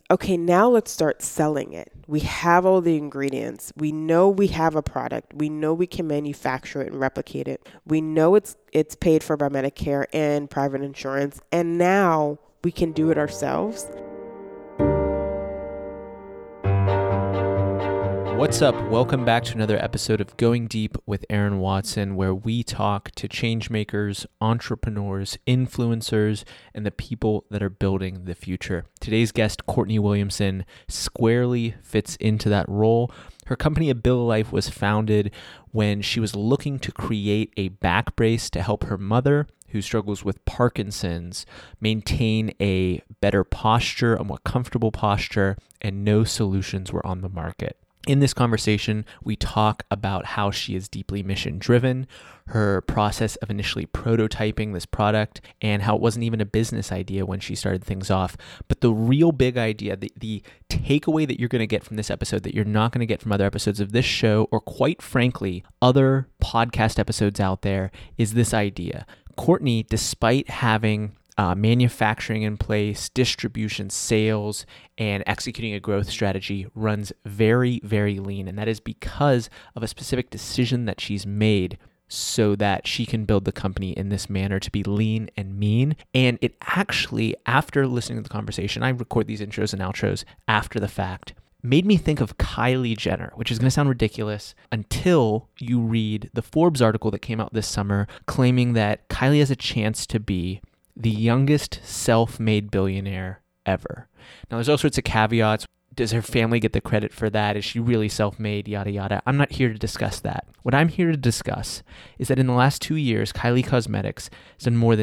okay, now let's start selling it. We have all the ingredients. We know we have a product. We know we can manufacture it and replicate it. We know it's paid for by Medicare and private insurance. And now we can do it ourselves. What's up? Welcome back to another episode of Going Deep with Aaron Watson, where we talk to changemakers, entrepreneurs, influencers, and the people that are building the future. Today's guest, Courtney Williamson, squarely fits into that role. Her company, Abililife, was founded when she was looking to create a back brace to help her mother, who struggles with Parkinson's, maintain a better posture, a more comfortable posture, and no solutions were on the market. In this conversation, we talk about how she is deeply mission-driven, her process of initially prototyping this product, and how it wasn't even a business idea when she started things off. But the real big idea, the takeaway that you're going to get from this episode that you're not going to get from other episodes of this show, or quite frankly, other podcast episodes out there, is this idea. Courtney, despite having manufacturing in place, distribution, sales, and executing a growth strategy, runs very, very lean. And that is because of a specific decision that she's made so that she can build the company in this manner to be lean and mean. And it actually, after listening to the conversation, I record these intros and outros after the fact, made me think of Kylie Jenner, which is going to sound ridiculous until you read the Forbes article that came out this summer claiming that Kylie has a chance to be the youngest self-made billionaire ever. Now, there's all sorts of caveats. Does her family get the credit for that? Is she really self-made? Yada, yada. I'm not here to discuss that. What I'm here to discuss is that in the last 2 years, Kylie Cosmetics has done more than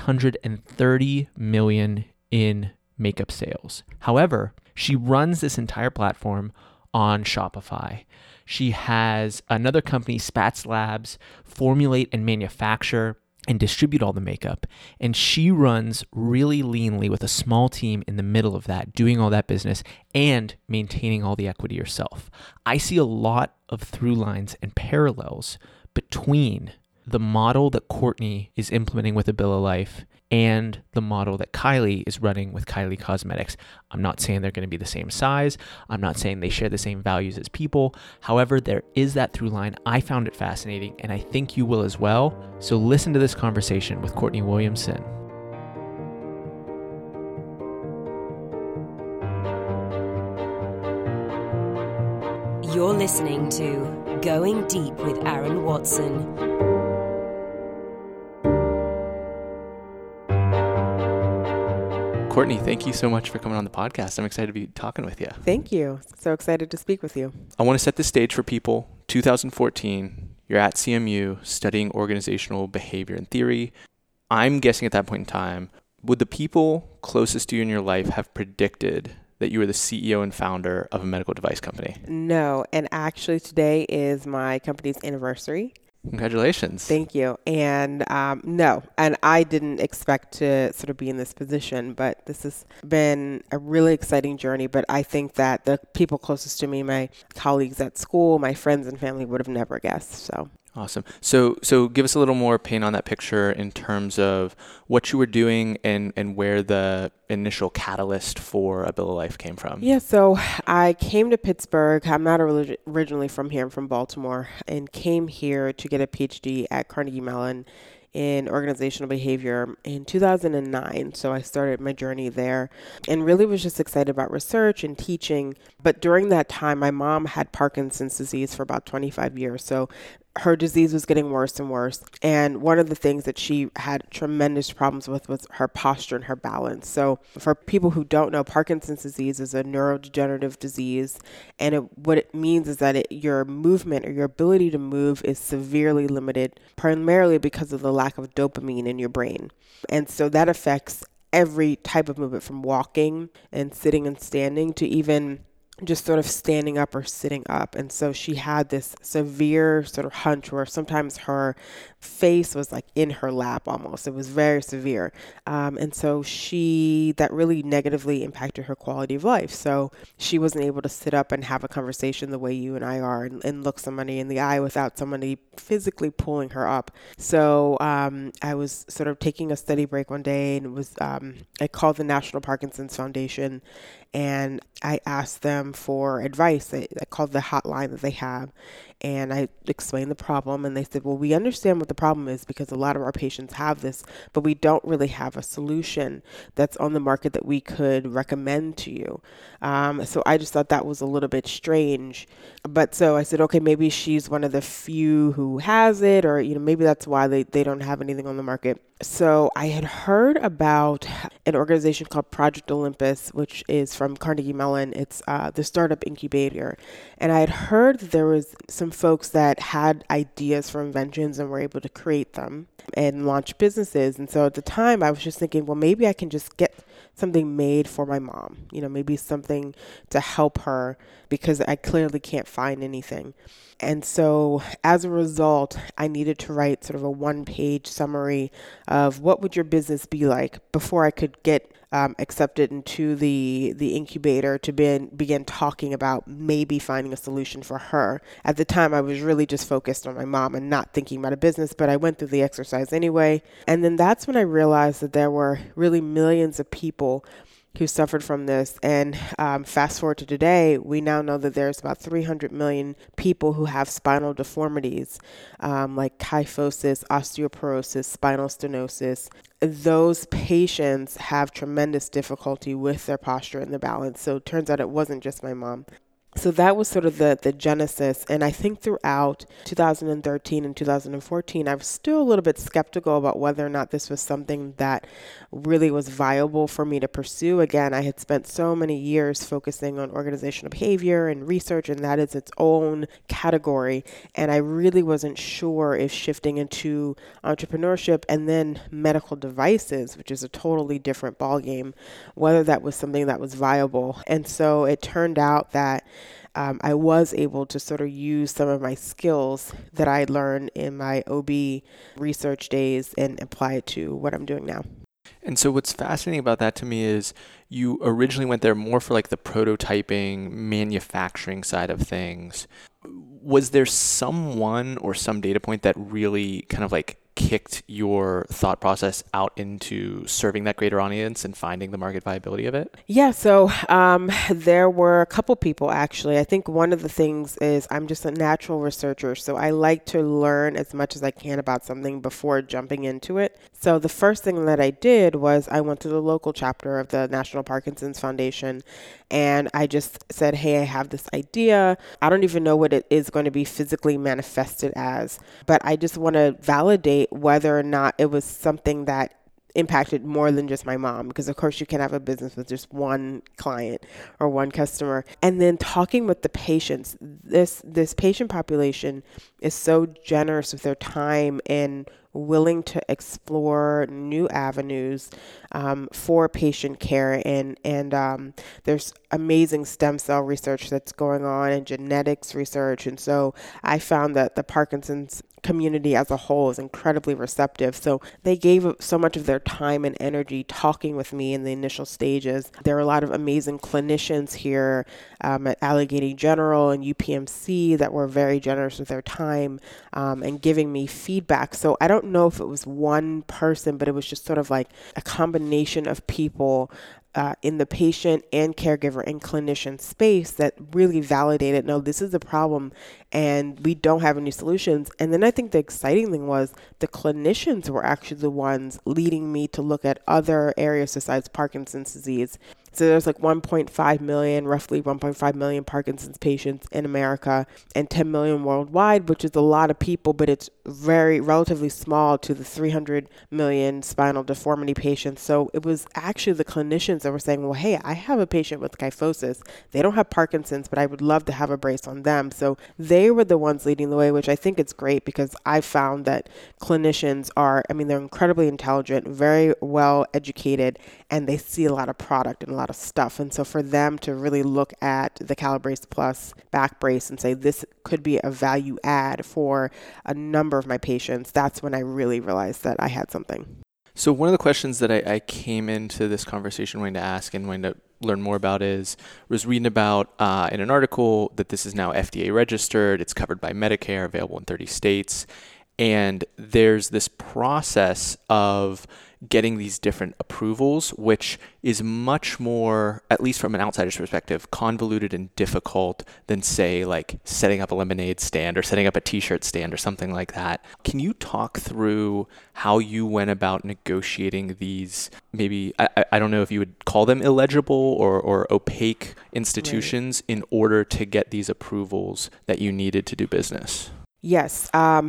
$630 million in makeup sales. However, she runs this entire platform on Shopify. She has another company, Spatz Labs, formulate and manufacture and distribute all the makeup. And she runs really leanly with a small team in the middle of that, doing all that business and maintaining all the equity herself. I see a lot of through lines and parallels between the model that Courtney is implementing with Abililife and the model that Kylie is running with Kylie Cosmetics. I'm not saying they're going to be the same size. I'm not saying they share the same values as people. However, there is that through line. I found it fascinating, and I think you will as well. So listen to this conversation with Courtney Williamson. You're listening to Going Deep with Aaron Watson. Courtney, thank you so much for coming on the podcast. I'm excited to be talking with you. Thank you. So excited to speak with you. I want to set the stage for people. 2014, you're at CMU studying organizational behavior and theory. I'm guessing at that point in time, would the people closest to you in your life have predicted that you were the CEO and founder of a medical device company? No, and actually today is my company's anniversary. Congratulations. Thank you. And no, and I didn't expect to sort of be in this position, but this has been a really exciting journey. But I think that the people closest to me, my colleagues at school, my friends and family would have never guessed. So awesome. So give us a little more paint on that picture in terms of what you were doing and where the initial catalyst for Abililife came from. Yeah, so I came to Pittsburgh. I'm not originally from here. I'm from Baltimore, and came here to get a PhD at Carnegie Mellon in organizational behavior in 2009. So I started my journey there and really was just excited about research and teaching. But during that time, my mom had Parkinson's disease for about 25 years. So her disease was getting worse and worse. And one of the things that she had tremendous problems with was her posture and her balance. So for people who don't know, Parkinson's disease is a neurodegenerative disease. And what it means is that your movement or your ability to move is severely limited, primarily because of the lack of dopamine in your brain. And so that affects every type of movement, from walking and sitting and standing to even just sort of standing up or sitting up. And so she had this severe sort of hunch where sometimes her face was like in her lap almost. It was very severe. And so that really negatively impacted her quality of life. So she wasn't able to sit up and have a conversation the way you and I are and look somebody in the eye without somebody physically pulling her up. So I was sort of taking a study break one day, and it was I called the National Parkinson's Foundation. and I asked them for advice. I called the hotline that they have, and I explained the problem, and they said, well, we understand what the problem is because a lot of our patients have this, but we don't really have a solution that's on the market that we could recommend to you. So I just thought that was a little bit strange. But so I said, okay, maybe she's one of the few who has it, or, maybe that's why they don't have anything on the market. So I had heard about an organization called Project Olympus, which is from Carnegie Mellon. It's the startup incubator. And I had heard that there was some folks that had ideas for inventions and were able to create them and launch businesses. And so at the time I was just thinking, well, maybe I can just get something made for my mom, maybe something to help her because I clearly can't find anything. And so as a result, I needed to write sort of a one-page summary of what would your business be like before I could get accepted into the incubator to begin talking about maybe finding a solution for her. At the time, I was really just focused on my mom and not thinking about a business, but I went through the exercise anyway. And then that's when I realized that there were really millions of people who suffered from this. And fast forward to today, we now know that there's about 300 million people who have spinal deformities, like kyphosis, osteoporosis, spinal stenosis. Those patients have tremendous difficulty with their posture and their balance. So it turns out it wasn't just my mom. So that was sort of the genesis. And I think throughout 2013 and 2014, I was still a little bit skeptical about whether or not this was something that really was viable for me to pursue. Again, I had spent so many years focusing on organizational behavior and research, and that is its own category. And I really wasn't sure if shifting into entrepreneurship and then medical devices, which is a totally different ballgame, whether that was something that was viable. And so it turned out that I was able to sort of use some of my skills that I learned in my OB research days and apply it to what I'm doing now. And so what's fascinating about that to me is you originally went there more for like the prototyping, manufacturing side of things. Was there someone or some data point that really kind of like kicked your thought process out into serving that greater audience and finding the market viability of it? Yeah, so there were a couple people, actually. I think one of the things is I'm just a natural researcher, so I like to learn as much as I can about something before jumping into it. So the first thing that I did was I went to the local chapter of the National Parkinson's Foundation, and I just said, hey, I have this idea. I don't even know what it is going to be physically manifested as, but I just want to validate whether or not it was something that impacted more than just my mom, because of course you can have a business with just one client or one customer. And then talking with the patients, this patient population is so generous with their time and willing to explore new avenues for patient care. And there's amazing stem cell research that's going on and genetics research. And so I found that the Parkinson's community as a whole is incredibly receptive. So they gave so much of their time and energy talking with me in the initial stages. There are a lot of amazing clinicians here at Allegheny General and UPMC that were very generous with their time and giving me feedback. So I don't know if it was one person, but it was just sort of like a combination of people in the patient and caregiver and clinician space that really validated, no, this is a problem and we don't have any solutions. And then I think the exciting thing was the clinicians were actually the ones leading me to look at other areas besides Parkinson's disease. So there's like 1.5 million, roughly 1.5 million Parkinson's patients in America and 10 million worldwide, which is a lot of people, but it's very relatively small to the 300 million spinal deformity patients. So it was actually the clinicians that were saying, well, hey, I have a patient with kyphosis. They don't have Parkinson's, but I would love to have a brace on them. So they were the ones leading the way, which I think is great because I found that clinicians are, they're incredibly intelligent, very well educated, and they see a lot of product and a lot of stuff. And so for them to really look at the Calibrace Plus back brace and say, this could be a value add for a number of my patients, that's when I really realized that I had something. So one of the questions that I came into this conversation wanting to ask and wanting to learn more about was reading about in an article that this is now FDA registered, it's covered by Medicare, available in 30 states. And there's this process of getting these different approvals, which is much more, at least from an outsider's perspective, convoluted and difficult than, say, like setting up a lemonade stand or setting up a t-shirt stand or something like that. Can you talk through how you went about negotiating these, maybe, I don't know if you would call them illegible or opaque institutions in order to get these approvals that you needed to do business? Yes.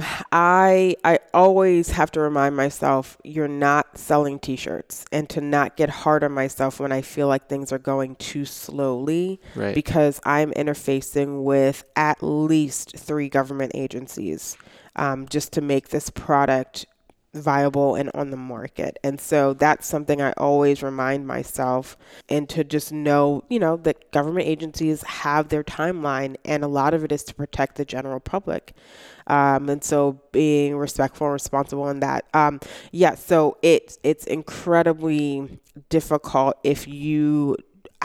I always have to remind myself you're not selling t-shirts, and to not get hard on myself when I feel like things are going too slowly, Right. because I'm interfacing with at least 3 government agencies just to make this product viable and on the market. And so that's something I always remind myself, and to just know, that government agencies have their timeline, and a lot of it is to protect the general public. And so being respectful and responsible in that. So it's incredibly difficult if you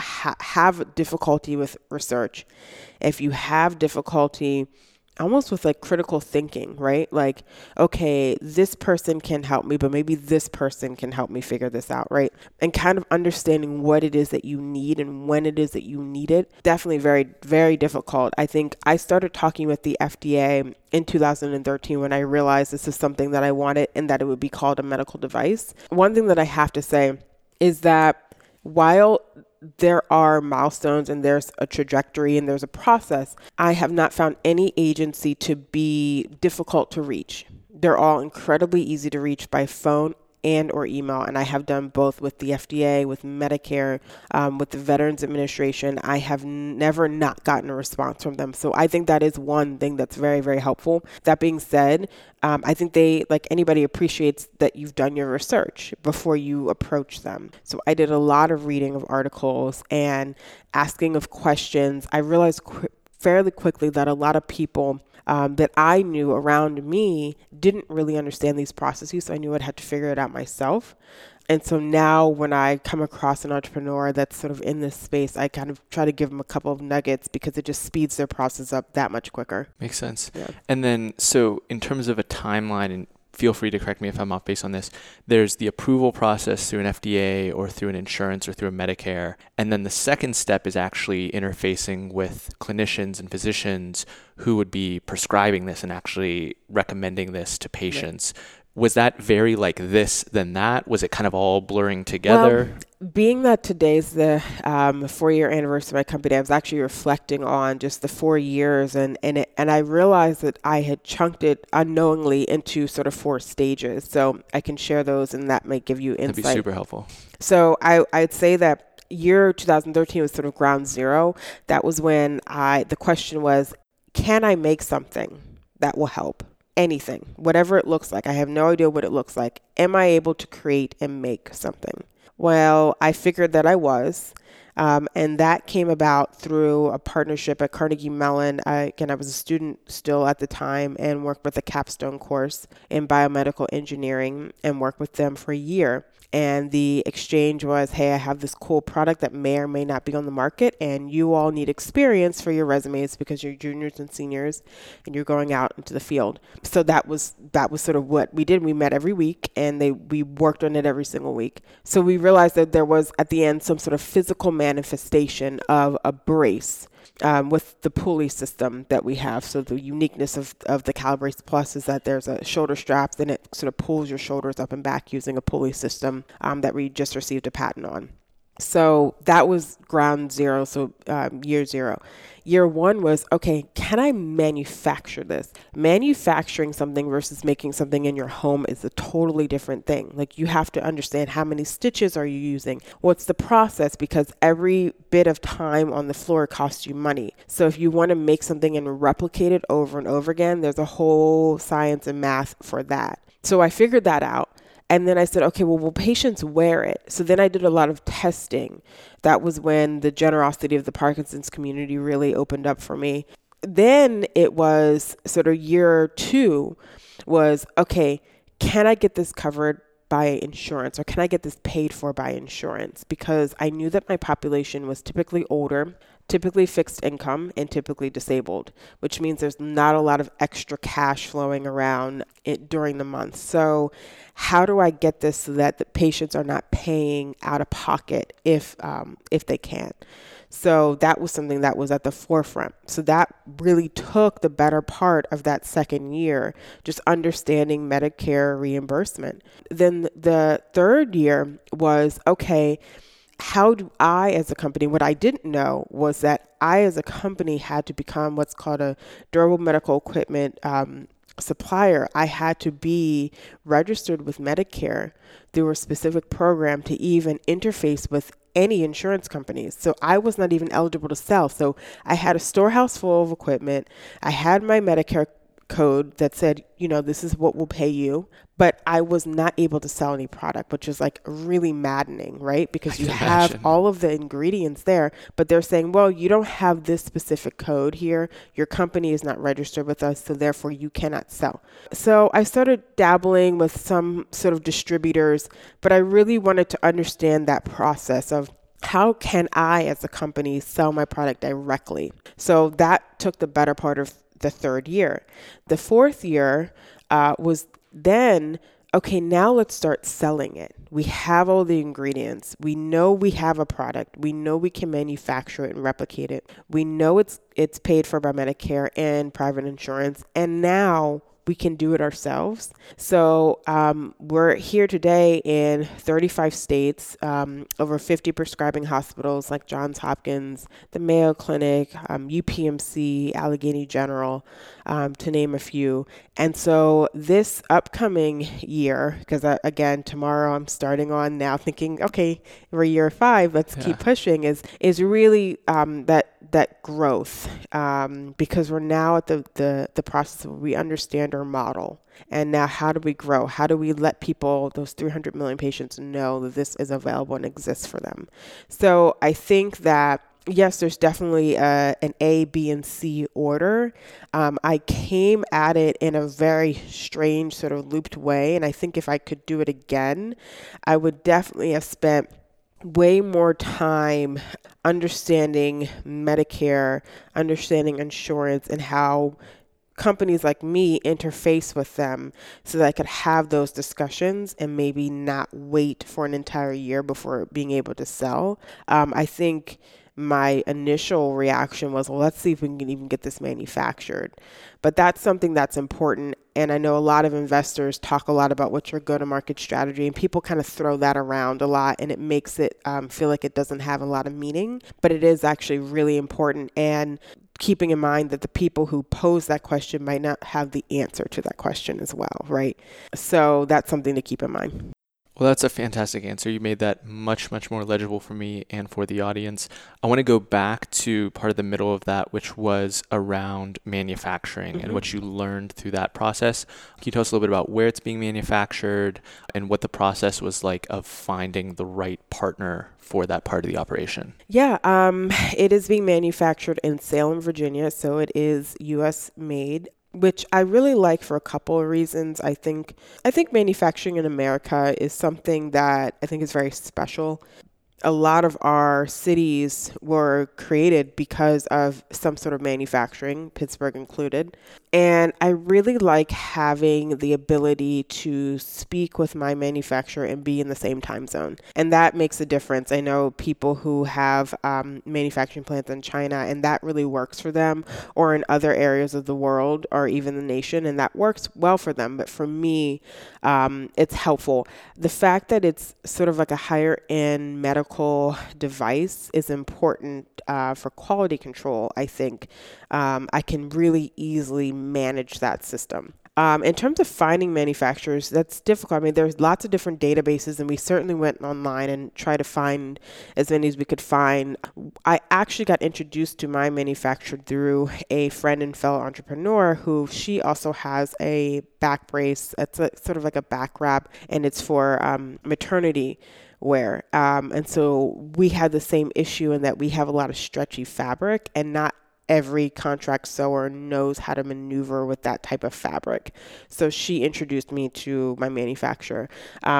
have difficulty with research, if you have difficulty almost with like critical thinking, right? Like, okay, this person can help me, but maybe this person can help me figure this out, right? And kind of understanding what it is that you need and when it is that you need it. Definitely very, very difficult. I think I started talking with the FDA in 2013 when I realized this is something that I wanted and that it would be called a medical device. One thing that I have to say is that while there are milestones and there's a trajectory and there's a process, I have not found any agency to be difficult to reach. They're all incredibly easy to reach by phone and or email. And I have done both with the FDA, with Medicare, with the Veterans Administration. I have never not gotten a response from them. So I think that is one thing that's very, very helpful. That being said, I think they, like anybody, appreciates that you've done your research before you approach them. So I did a lot of reading of articles and asking of questions. I realized fairly quickly that a lot of people that I knew around me didn't really understand these processes. So I knew I'd have to figure it out myself. And so now when I come across an entrepreneur that's sort of in this space, I kind of try to give them a couple of nuggets because it just speeds their process up that much quicker. Makes sense. Yeah. And then, so in terms of a timeline, and feel free to correct me if I'm off base on this, there's the approval process through an FDA or through an insurance or through a Medicare. And then the second step is actually interfacing with clinicians and physicians who would be prescribing this and actually recommending this to patients. Yeah. Was that very like this, then that? Was it kind of all blurring together? Well, being that today's the 4-year anniversary of my company, I was actually reflecting on just the 4 years, and I realized that I had chunked it unknowingly into sort of 4 stages. So I can share those, and that might give you insight. That'd be super helpful. So I'd say that year 2013 was sort of ground zero. That was when the question was, can I make something that will help? Anything, whatever it looks like. I have no idea what it looks like. Am I able to create and make something? Well, I figured that I was. And that came about through a partnership at Carnegie Mellon. I was a student still at the time and worked with a capstone course in biomedical engineering and worked with them for a year. And the exchange was, hey, I have this cool product that may or may not be on the market, and you all need experience for your resumes because you're juniors and seniors and you're going out into the field. So that was sort of what we did. We met every week and we worked on it every single week. So we realized that there was at the end some sort of physical manifestation of a brace with the pulley system that we have. So the uniqueness of the Calibrace Plus is that there's a shoulder strap, then it sort of pulls your shoulders up and back using a pulley system that we just received a patent on. So that was ground zero, so year zero. Year one was, okay, can I manufacture this? Manufacturing something versus making something in your home is a totally different thing. Like, you have to understand how many stitches are you using? What's the process? Because every bit of time on the floor costs you money. So if you want to make something and replicate it over and over again, there's a whole science and math for that. So I figured that out. And then I said, okay, well, will patients wear it? So then I did a lot of testing. That was when the generosity of the Parkinson's community really opened up for me. Then it was sort of year two was, okay, can I get this covered by insurance, or can I get this paid for by insurance? Because I knew that my population was typically older, typically fixed income, and typically disabled, which means there's not a lot of extra cash flowing around during the month. So how do I get this so that the patients are not paying out of pocket if they can? So that was something that was at the forefront. So that really took the better part of that second year, just understanding Medicare reimbursement. Then the third year was, okay, how do I as a company, what I didn't know was that I as a company had to become what's called a durable medical equipment supplier. I had to be registered with Medicare through a specific program to even interface with any insurance companies. So I was not even eligible to sell. So I had a storehouse full of equipment. I had my Medicare code that said, this is what we'll pay you. But I was not able to sell any product, which is like really maddening, right? Because you have all of the ingredients there, but they're saying, well, you don't have this specific code here. Your company is not registered with us, so therefore you cannot sell. So I started dabbling with some sort of distributors, but I really wanted to understand that process of how can I as a company sell my product directly? So that took the better part of the third year. The fourth year was then, okay, now let's start selling it. We have all the ingredients. We know we have a product. We know we can manufacture it and replicate it. We know it's paid for by Medicare and private insurance. And now we can do it ourselves. So we're here today in 35 states, over 50 prescribing hospitals like Johns Hopkins, the Mayo Clinic, UPMC, Allegheny General, to name a few. And so this upcoming year, because again, tomorrow I'm starting on now thinking, okay, we're year 5, let's keep pushing, is really that growth, because we're now at the process of we understand our model. And now how do we grow? How do we let people, those 300 million patients, know that this is available and exists for them? So I think that, yes, there's definitely an A, B, and C order. I came at it in a very strange sort of looped way. And I think if I could do it again, I would definitely have spent way more time understanding Medicare, understanding insurance, and how companies like me interface with them so that I could have those discussions and maybe not wait for an entire year before being able to sell. I think my initial reaction was, well, let's see if we can even get this manufactured. But that's something that's important. And I know a lot of investors talk a lot about what's your go-to-market strategy, and people kind of throw that around a lot, and it makes it feel like it doesn't have a lot of meaning, but it is actually really important. And keeping in mind that the people who pose that question might not have the answer to that question as well, right? So that's something to keep in mind. Well, that's a fantastic answer. You made that much, much more legible for me and for the audience. I want to go back to part of the middle of that, which was around manufacturing and what you learned through that process. Can you tell us a little bit about where it's being manufactured and what the process was like of finding the right partner for that part of the operation? Yeah, it is being manufactured in Salem, Virginia, so it is U.S. made, which I really like for a couple of reasons. I think manufacturing in America is something that I think is very special. A lot of our cities were created because of some sort of manufacturing, Pittsburgh included. And I really like having the ability to speak with my manufacturer and be in the same time zone. And that makes a difference. I know people who have manufacturing plants in China, and that really works for them, or in other areas of the world or even the nation, and that works well for them. But for me, it's helpful. The fact that it's sort of like a higher end medical device is important for quality control, I think. I can really easily manage that system. In terms of finding manufacturers, that's difficult. I mean, there's lots of different databases, and we certainly went online and tried to find as many as we could find. I actually got introduced to my manufacturer through a friend and fellow entrepreneur who she also has a back brace. It's sort of like a back wrap, and it's for maternity wear. And so we had the same issue in that we have a lot of stretchy fabric and not every contract sewer knows how to maneuver with that type of fabric. So she introduced me to my manufacturer.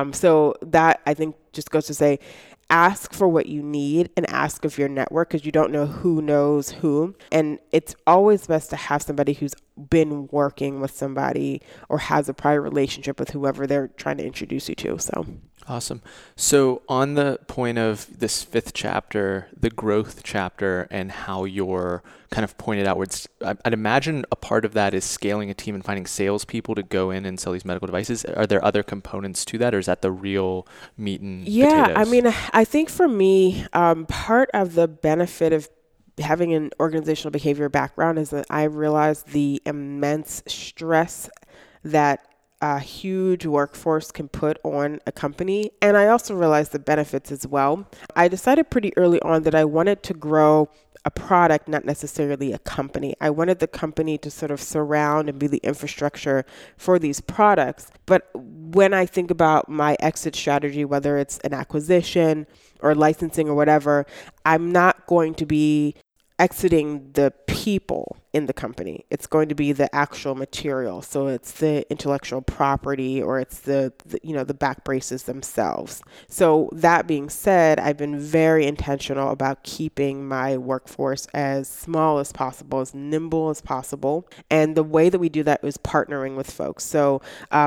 So that, I think, just goes to say, ask for what you need and ask of your network, because you don't know who knows who. And it's always best to have somebody who's been working with somebody or has a prior relationship with whoever they're trying to introduce you to. So awesome. So on the point of this 5th chapter, the growth chapter, and how you're kind of pointed outwards, I'd imagine a part of that is scaling a team and finding salespeople to go in and sell these medical devices. Are there other components to that, or is that the real meat and potatoes? I mean, I think for me, part of the benefit of having an organizational behavior background is that I realized the immense stress that a huge workforce can put on a company. And I also realized the benefits as well. I decided pretty early on that I wanted to grow a product, not necessarily a company. I wanted the company to sort of surround and be the infrastructure for these products. But when I think about my exit strategy, whether it's an acquisition or licensing or whatever, I'm not going to be exiting the people in the company. It's going to be the actual material. So it's the intellectual property, or it's the back braces themselves. So that being said, I've been very intentional about keeping my workforce as small as possible, as nimble as possible. And the way that we do that is partnering with folks. So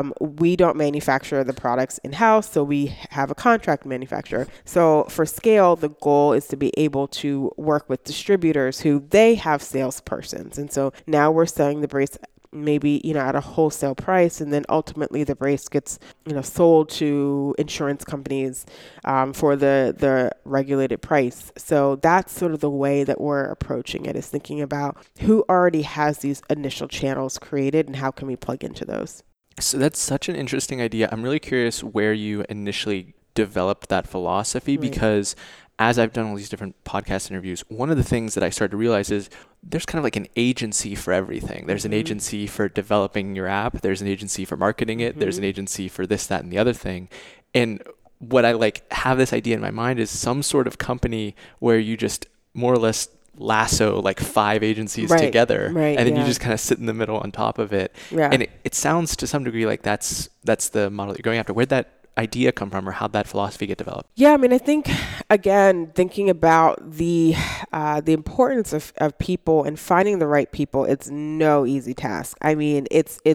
we don't manufacture the products in-house, so we have a contract manufacturer. So for scale, the goal is to be able to work with distributors who they have salespersons. And so now we're selling the brace maybe, at a wholesale price. And then ultimately the brace gets, sold to insurance companies for the regulated price. So that's sort of the way that we're approaching it, is thinking about who already has these initial channels created and how can we plug into those. So that's such an interesting idea. I'm really curious where you initially developed that philosophy, Right. Because as I've done all these different podcast interviews, one of the things that I started to realize is there's kind of like an agency for everything. There's an agency for developing your app. There's an agency for marketing it. There's an agency for this, that, and the other thing. And what I have this idea in my mind is some sort of company where you just more or less lasso like 5 agencies together, and then you just kind of sit in the middle on top of it. And it sounds to some degree like that's the model you're going after. Where'd that idea come from, or how'd that philosophy get developed? I mean, I think, again, thinking about the importance of people and finding the right people, it's no easy task. I mean,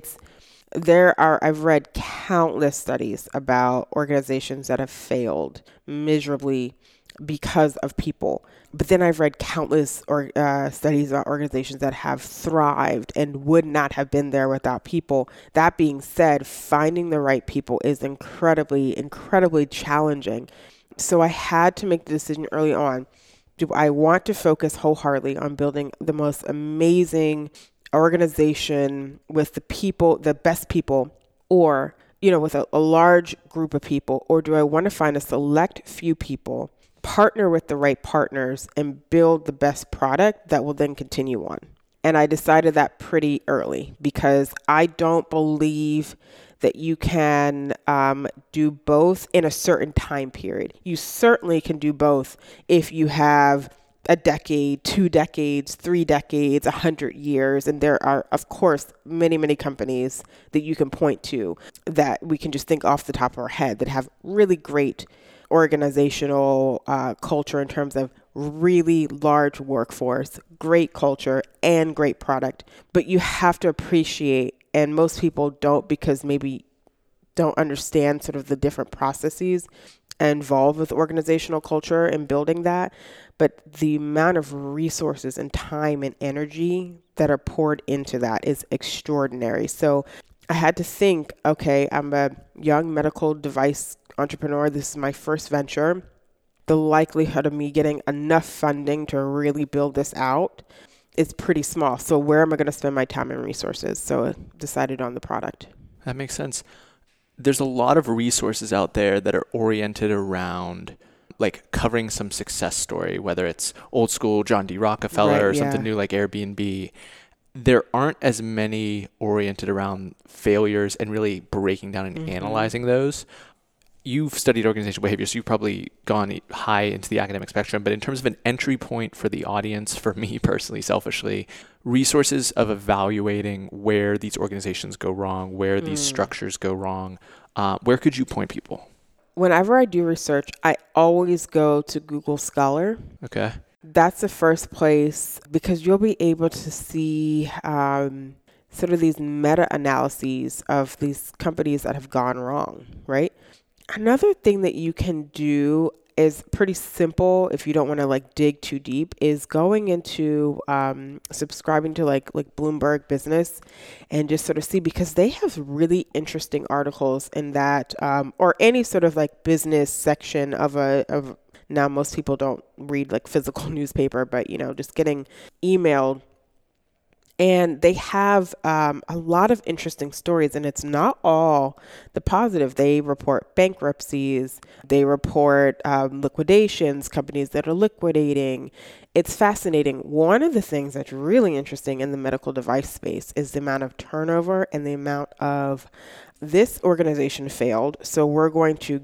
I've read countless studies about organizations that have failed miserably because of people. But then I've read countless studies about organizations that have thrived and would not have been there without people. That being said, finding the right people is incredibly, incredibly challenging. So I had to make the decision early on. Do I want to focus wholeheartedly on building the most amazing organization with the people, the best people, or, with a large group of people? Or do I want to find a select few people, partner with the right partners, and build the best product that will then continue on? And I decided that pretty early, because I don't believe that you can do both in a certain time period. You certainly can do both if you have a decade, 2 decades, 3 decades, 100 years. And there are, of course, many, many companies that you can point to that we can just think off the top of our head that have really great organizational culture in terms of really large workforce, great culture, and great product. But you have to appreciate, and most people don't, because maybe don't understand sort of the different processes involved with organizational culture and building that. But the amount of resources and time and energy that are poured into that is extraordinary. So I had to think, okay, I'm a young medical device entrepreneur. This is my first venture. The likelihood of me getting enough funding to really build this out is pretty small. So where am I going to spend my time and resources? So I decided on the product. That makes sense. There's a lot of resources out there that are oriented around covering some success story, whether it's old school John D. Rockefeller or something new like Airbnb. There aren't as many oriented around failures and really breaking down and analyzing those. you've studied organizational behavior, so you've probably gone high into the academic spectrum, but in terms of an entry point for the audience, for me personally, selfishly, resources of evaluating where these organizations go wrong, where these structures go wrong, where could you point people? Whenever I do research, I always go to Google Scholar. Okay. That's the first place because you'll be able to see sort of these meta-analyses of these companies that have gone wrong, right? Another thing that you can do is pretty simple if you don't want to like dig too deep is going into subscribing to like Bloomberg Business and just sort of see because they have really interesting articles in that or any sort of like business section of now most people don't read like physical newspaper, but just getting emailed. And they have a lot of interesting stories, and it's not all the positive. They report bankruptcies, they report liquidations, companies that are liquidating. It's fascinating. One of the things that's really interesting in the medical device space is the amount of turnover and the amount of this organization failed. So we're going to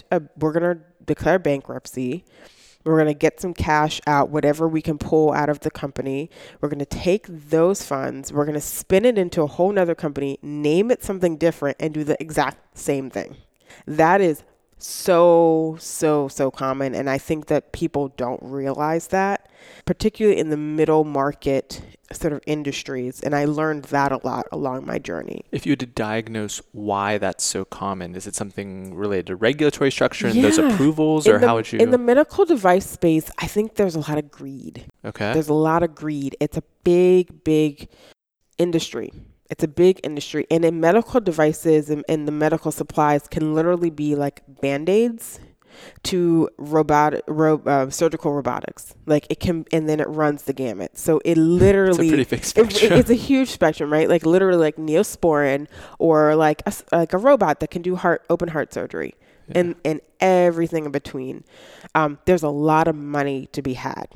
declare bankruptcy. We're going to get some cash out, whatever we can pull out of the company. We're going to take those funds. We're going to spin it into a whole nother company, name it something different, and do the exact same thing. That is so common. And I think that people don't realize that, particularly in the middle market sort of industries. And I learned that a lot along my journey. If you had to diagnose why that's so common, is it something related to regulatory structure and those approvals, or how would you? In the medical device space, I think there's a lot of greed. Okay. There's a lot of greed. It's a big industry. It's a big industry. And in medical devices and the medical supplies can literally be like Band-Aids to surgical robotics. Like it can, and then it runs the gamut. So it literally, it's a pretty big spectrum. It's a huge spectrum, right? Like literally like Neosporin or like a robot that can do open heart surgery and everything in between. There's a lot of money to be had.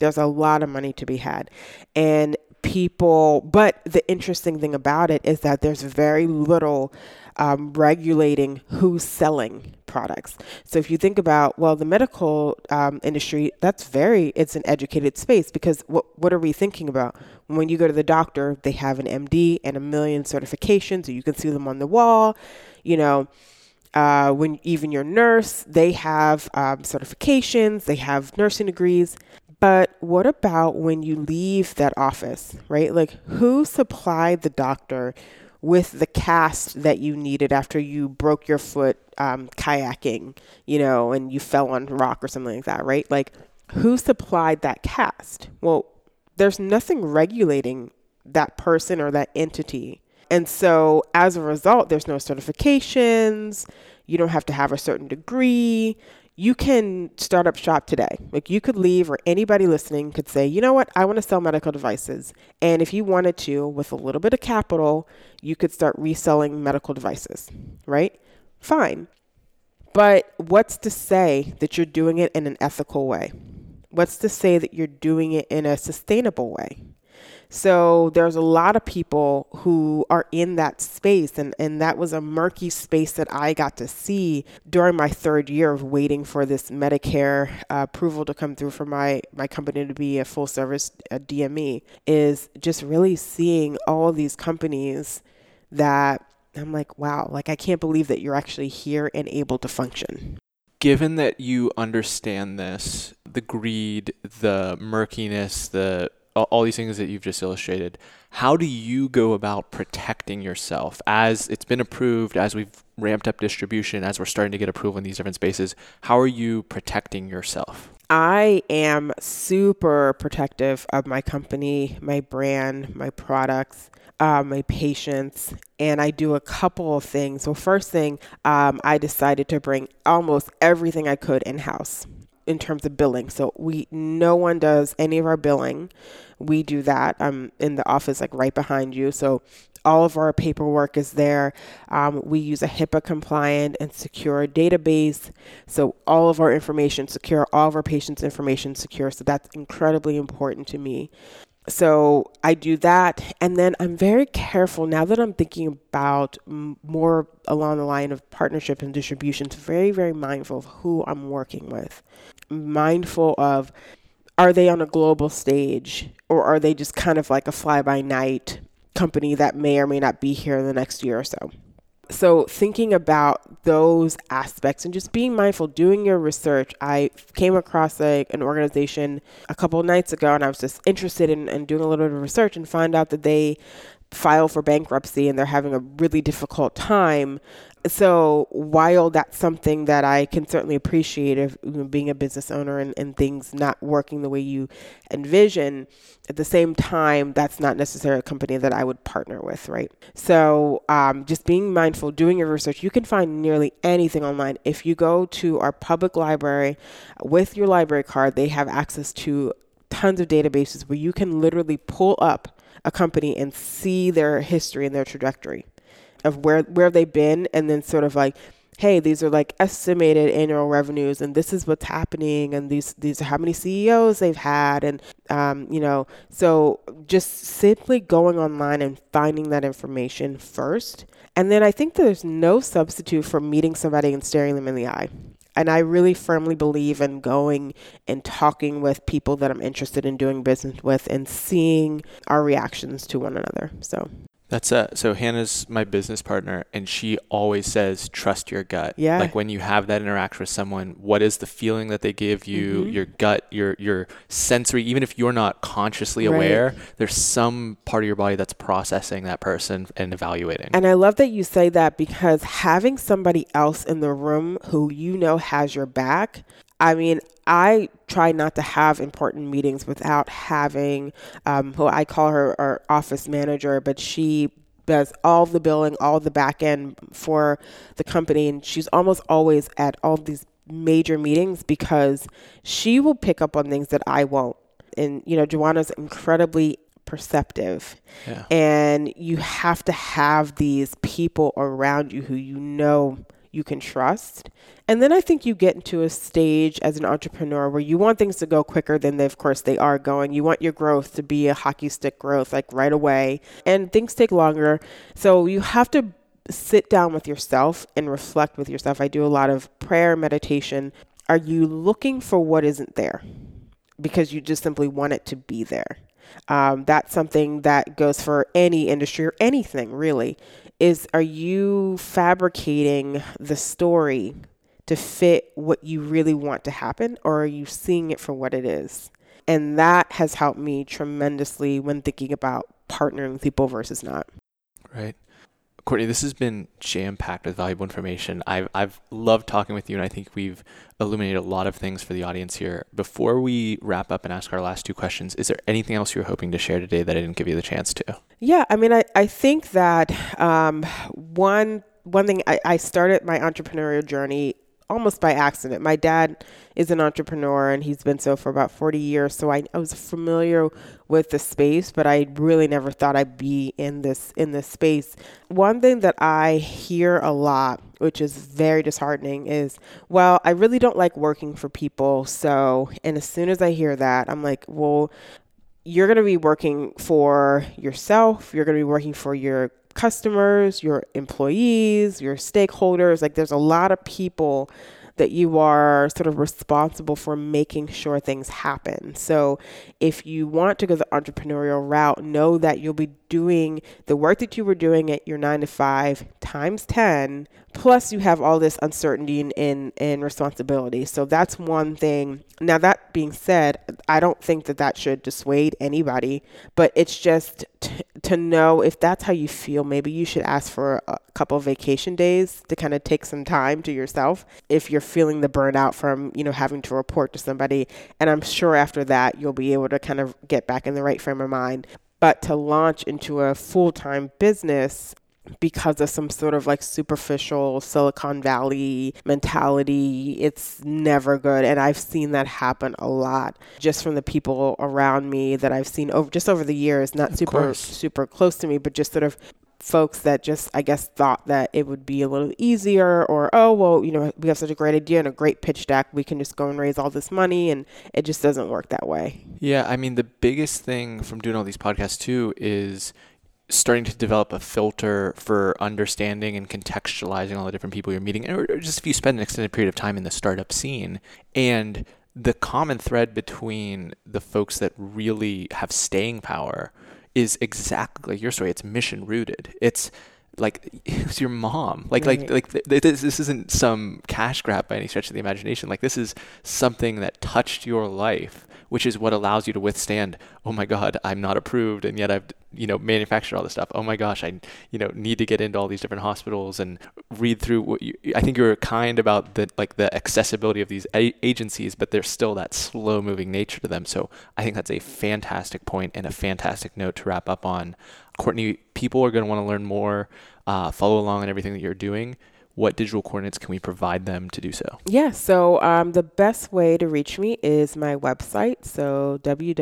And but the interesting thing about it is that there's very little regulating who's selling products. So if you think about, the medical industry, it's an educated space because what are we thinking about? When you go to the doctor, they have an MD and a million certifications, so you can see them on the wall. When even your nurse, they have certifications, they have nursing degrees. But what about when you leave that office, right? Like who supplied the doctor with the cast that you needed after you broke your foot kayaking, and you fell on a rock or something like that, right? Like who supplied that cast? Well, there's nothing regulating that person or that entity. And so as a result, there's no certifications. You don't have to have a certain degree. You can start up shop today. Like you could leave, or anybody listening could say, you know what, I want to sell medical devices. And if you wanted to, with a little bit of capital, you could start reselling medical devices, right? Fine. But what's to say that you're doing it in an ethical way? What's to say that you're doing it in a sustainable way? So there's a lot of people who are in that space, and that was a murky space that I got to see during my third year of waiting for this Medicare approval to come through for my company to be a full service DME, is just really seeing all of these companies that I'm like, wow, like I can't believe that you're actually here and able to function. Given that you understand this, the greed, the murkiness, all these things that you've just illustrated, how do you go about protecting yourself as it's been approved, as we've ramped up distribution, as we're starting to get approval in these different spaces? How are you protecting yourself? I am super protective of my company, my brand, my products, my patients, and I do a couple of things. So first thing, I decided to bring almost everything I could in-house in terms of billing. So no one does any of our billing. We do that. I'm in the office, like right behind you. So all of our paperwork is there. We use a HIPAA compliant and secure database. So all of our information secure, all of our patients' information secure. So that's incredibly important to me. So I do that. And then I'm very careful now that I'm thinking about more along the line of partnership and distributions, very, very mindful of who I'm working with, mindful of, are they on a global stage, or are they just kind of like a fly by night company that may or may not be here in the next year or so? So thinking about those aspects and just being mindful, doing your research. I came across an organization a couple of nights ago, and I was just interested in doing a little bit of research and find out that they file for bankruptcy and they're having a really difficult time. So while that's something that I can certainly appreciate of being a business owner and things not working the way you envision, at the same time, that's not necessarily a company that I would partner with, right? So just being mindful, doing your research. You can find nearly anything online. If you go to our public library with your library card, they have access to tons of databases where you can literally pull up a company and see their history and their trajectory of where they've been, and then sort of like, hey, these are like estimated annual revenues, and this is what's happening, and these are how many CEOs they've had, and so just simply going online and finding that information first. And then I think there's no substitute for meeting somebody and staring them in the eye. And I really firmly believe in going and talking with people that I'm interested in doing business with and seeing our reactions to one another. So Hannah's my business partner, and she always says, trust your gut. Yeah. Like when you have that interaction with someone, what is the feeling that they give you, your gut, your sensory, even if you're not consciously aware, there's some part of your body that's processing that person and evaluating. And I love that you say that, because having somebody else in the room who you know has your back, I mean, I try not to have important meetings without having, who I call her our office manager, but she does all the billing, all the back end for the company. And she's almost always at all these major meetings because she will pick up on things that I won't. And, Joanna's incredibly perceptive. Yeah. And you have to have these people around you who you can trust. And then I think you get into a stage as an entrepreneur where you want things to go quicker than of course they are going. You want your growth to be a hockey stick growth, like right away, and things take longer. So you have to sit down with yourself and reflect with yourself. I do a lot of prayer, meditation. Are you looking for what isn't there because you just simply want it to be there? That's something that goes for any industry or anything really. Are you fabricating the story to fit what you really want to happen, or are you seeing it for what it is? And that has helped me tremendously when thinking about partnering with people versus not. Right. Courtney, this has been jam-packed with valuable information. I've loved talking with you, and I think we've illuminated a lot of things for the audience here. Before we wrap up and ask our last two questions, is there anything else you're hoping to share today that I didn't give you the chance to? Yeah, I mean, I think that one thing, I started my entrepreneurial journey almost by accident. My dad is an entrepreneur, and he's been so for about 40 years. So I was familiar with the space, but I really never thought I'd be in this space. One thing that I hear a lot, which is very disheartening, is, well, I really don't like working for people. And as soon as I hear that, I'm like, well, you're going to be working for yourself. You're going to be working for your customers, your employees, your stakeholders. Like there's a lot of people that you are sort of responsible for making sure things happen. So if you want to go the entrepreneurial route, know that you'll be doing the work that you were doing at your 9 to 5 times 10, plus you have all this uncertainty and responsibility. So that's one thing. Now, that being said, I don't think that should dissuade anybody, but it's just to know if that's how you feel, maybe you should ask for a couple of vacation days to kind of take some time to yourself if you're feeling the burnout from, having to report to somebody. And I'm sure after that, you'll be able to kind of get back in the right frame of mind. But to launch into a full-time business because of some sort of like superficial Silicon Valley mentality, it's never good. And I've seen that happen a lot just from the people around me that I've seen over the years, not super close to me, but just sort of folks that just, I guess, thought that it would be a little easier, or, oh, well, you know, we have such a great idea and a great pitch deck, we can just go and raise all this money, and it just doesn't work that way. Yeah, I mean, the biggest thing from doing all these podcasts too is starting to develop a filter for understanding and contextualizing all the different people you're meeting, or just if you spend an extended period of time in the startup scene. And the common thread between the folks that really have staying power is exactly like your story. It's mission rooted. It's like, it's your mom. This isn't some cash grab by any stretch of the imagination. Like, this is something that touched your life, which is what allows you to withstand, oh my God, I'm not approved, and yet I've, manufactured all this stuff. Oh my gosh, I, need to get into all these different hospitals and read through what I think you're kind about the accessibility of these agencies, but there's still that slow moving nature to them. So I think that's a fantastic point and a fantastic note to wrap up on. Courtney, people are going to want to learn more, follow along on everything that you're doing. What digital coordinates can we provide them to do so? Yeah, so the best way to reach me is my website, so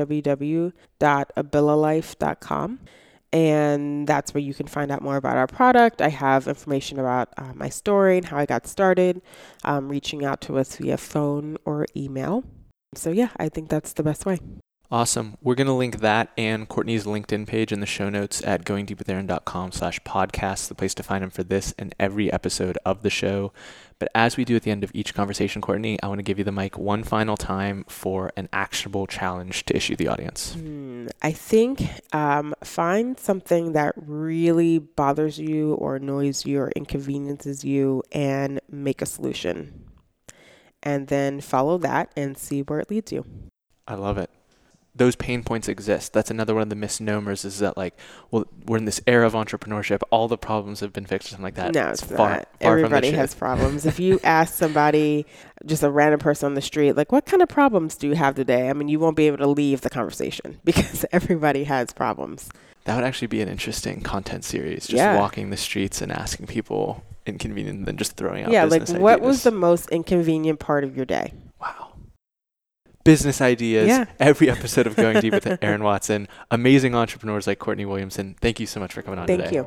www.abilalife.com. And that's where you can find out more about our product. I have information about my story and how I got started, reaching out to us via phone or email. So yeah, I think that's the best way. Awesome. We're going to link that and Courtney's LinkedIn page in the show notes at goingdeepwithaaron.com/podcast, the place to find them for this and every episode of the show. But as we do at the end of each conversation, Courtney, I want to give you the mic one final time for an actionable challenge to issue the audience. I think find something that really bothers you or annoys you or inconveniences you and make a solution. And then follow that and see where it leads you. I love it. Those pain points exist. That's another one of the misnomers, is that we're in this era of entrepreneurship, all the problems have been fixed or something like that. No, it's not. Everybody has problems. If you ask somebody, just a random person on the street, like, what kind of problems do you have today? I mean, you won't be able to leave the conversation because everybody has problems. That would actually be an interesting content series, just walking the streets and asking people inconvenient and then just throwing out business ideas. What was the most inconvenient part of your day? Wow. Business ideas, every episode of Going Deep with Aaron Watson. Amazing entrepreneurs like Courtney Williamson. Thank you so much for coming on today. Thank you.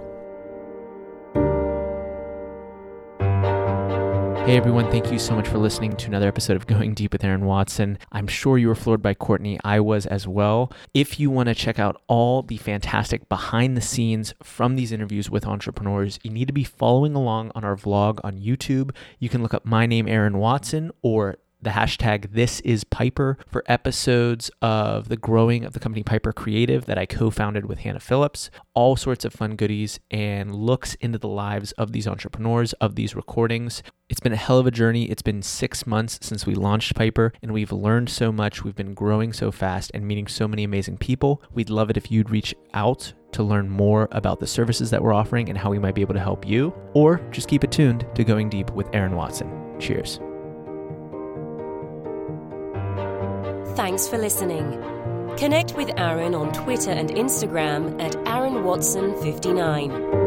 Hey everyone, thank you so much for listening to another episode of Going Deep with Aaron Watson. I'm sure you were floored by Courtney. I was as well. If you want to check out all the fantastic behind the scenes from these interviews with entrepreneurs, you need to be following along on our vlog on YouTube. You can look up my name, Aaron Watson, or the hashtag #ThisIsPiper for episodes of the growing of the company Piper Creative that I co-founded with Hannah Phillips. All sorts of fun goodies and looks into the lives of these entrepreneurs, of these recordings. It's been a hell of a journey. It's been 6 months since we launched Piper, and we've learned so much. We've been growing so fast and meeting so many amazing people. We'd love it if you'd reach out to learn more about the services that we're offering and how we might be able to help you, or just keep it tuned to Going Deep with Aaron Watson. Cheers. Thanks for listening. Connect with Aaron on Twitter and Instagram at AaronWatson59.